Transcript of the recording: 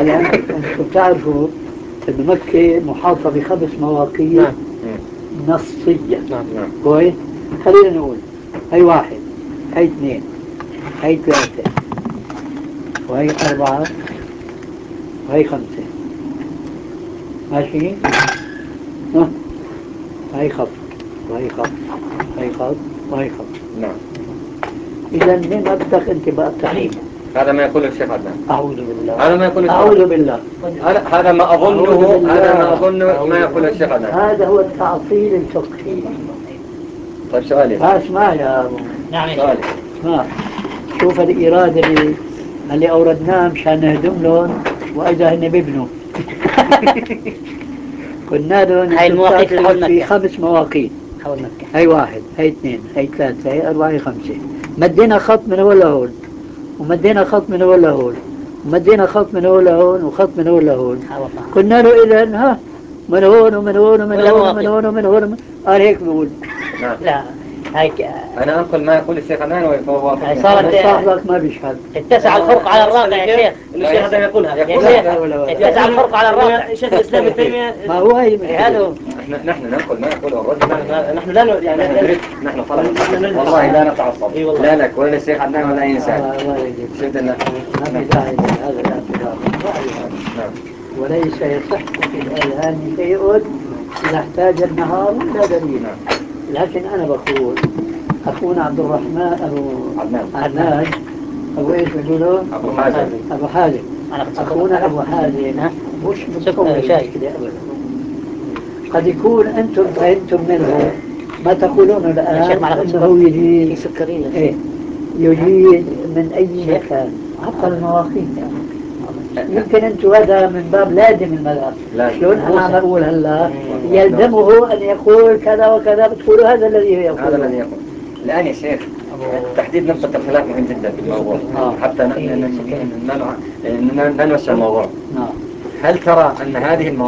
هلا أنتم بتعرفوا أن مكة محاطة بخمس مواقيت نعم. نصية. نعم. كويس. خلينا نقول هي واحد، هي اثنين، هي ثلاثة، وهي أربعة، وهي خمسة. ماشي؟ ها؟ هي خط، وهي خط، هي خط، وهي خط. نعم. إذا من ما بدك أنت بقى التحريم؟ هذا ما يقول الشيخ عدنان. أعوذ بالله. هذا ما يقول أعوذ بالله. هذا ما أظنه، هذا ما أظنه ما يقول الشيخ عدنان. هذا هو التعطيل الفقهي. طيب سؤالي. اسمع يا أبو. نعم يا سؤالي. شيخ. اسمع. شوف الإيراد اللي أوردناه مشان نهدم لهم، وإذا هن بيبنوا. قلنا لهم هاي المواقيت اللي حول في مكة. خمس مواقيت. حول مكة. هي واحد، هي اثنين، هي ثلاثة، هي أربعة، هي خمسة. مدينا خط من هون لهون، ومدينا خط من هون لهون، ومدينا خط من هون لهون، وخط من هون لهون. قلنا له إذا ها من هون ومن هون ومن هون ومن هون ومن هون. قال هيك بقول. نعم. لا هيك. أنا أنقل ما يقول الشيخ عدنان ويوافقني. صارت صاحبك ما بيشهد. اتسع الفرق على الراقع يا شيخ. الشيخ عدنان يقولها. يا شيخ اتسع الفرق على الراقع. شيخ الإسلام ابن تيمية. ما هو هي هذا نحن ننقل ما يقوله الرجل. نحن لا يعني نحن طلبة والله لا نتعصب. لا لك ولا الشيخ عدنان ولا أي إنسان. سيدنا ما في داعي لهذا الاعتراض. نعم. وليس يصح في الأذهان شيء إذا احتاج النهار إلى دليل. لكن أنا بقول أخونا عبد الرحمن أبو عدنان أبو إيش بيقولوا؟ أبو حازم. أبو حازم. أخونا أبو حازم مش متصور المشكلة أبدا. قد يكون أنتم فهمتم منه ما تقولون الآن أنه يجي إيه يجي من أي مكان حتى المواقيت. يمكن أنتم هذا من باب لازم المذهب. شلون أنا عم أقول هلا يلزمه أن يقول كذا وكذا، بتقولوا هذا الذي يقول. هذا الذي يقول. الآن يا شيخ تحديد نقطة الخلاف مهم جدا في الموضوع حتى ننوش الموضوع. هل ترى أن هذه